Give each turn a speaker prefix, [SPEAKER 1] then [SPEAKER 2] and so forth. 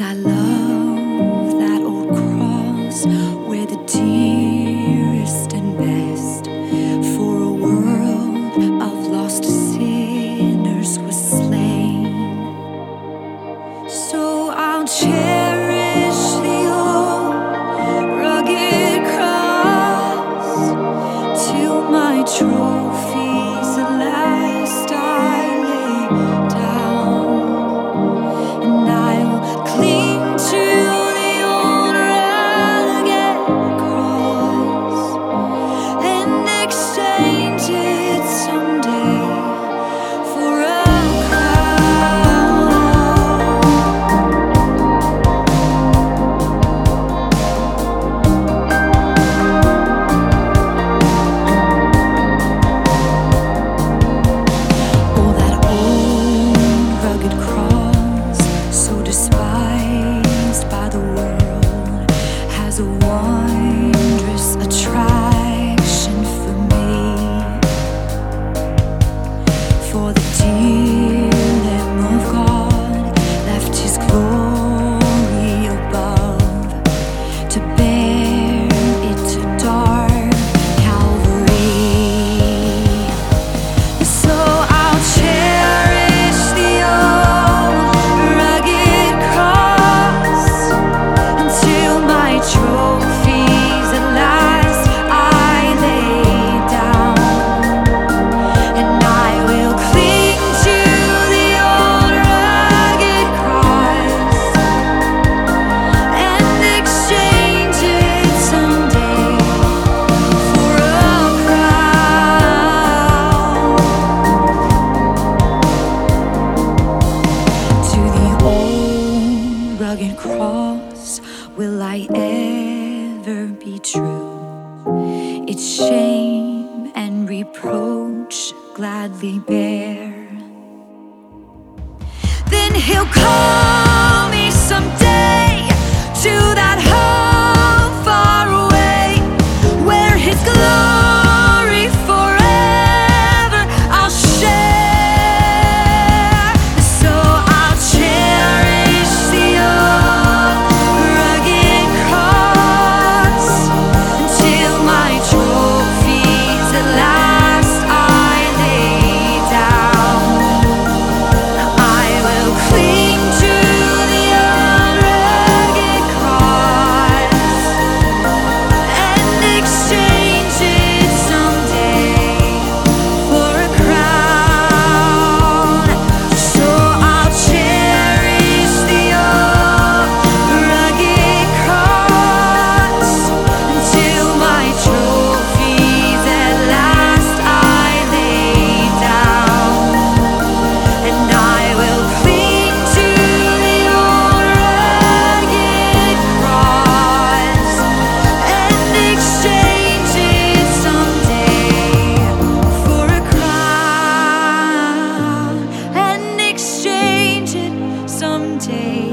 [SPEAKER 1] I love that old cross where the dearest and best for a world of lost sinners was slain. So I'll cherish the old rugged cross till my trophies at last I lay down, and I'll cling to the old rugged cross and exchange it someday for a crown. Oh, that old rugged cross, so despised by the world, has a wondrous attraction for me. For the dear Lamb of God left His glory above to bear it to dark Calvary. So I'll cherish the old rugged cross until my trophies at last I lay down, and I will cling to the old rugged cross and exchange it someday for a crown. To the old rugged cross will I ever be true, its shame and reproach gladly bear. Then He'll call me someday to that home far away, where His glory forever I'll share. So I'll cherish the old rugged cross until my trophies at last I lay down. I will cling to the old rugged cross and exchange it someday for a crown. So I'll cherish the old rugged cross until my trophies at last I lay down, and I will cling to the old rugged cross and exchange it someday for a crown, and exchange it someday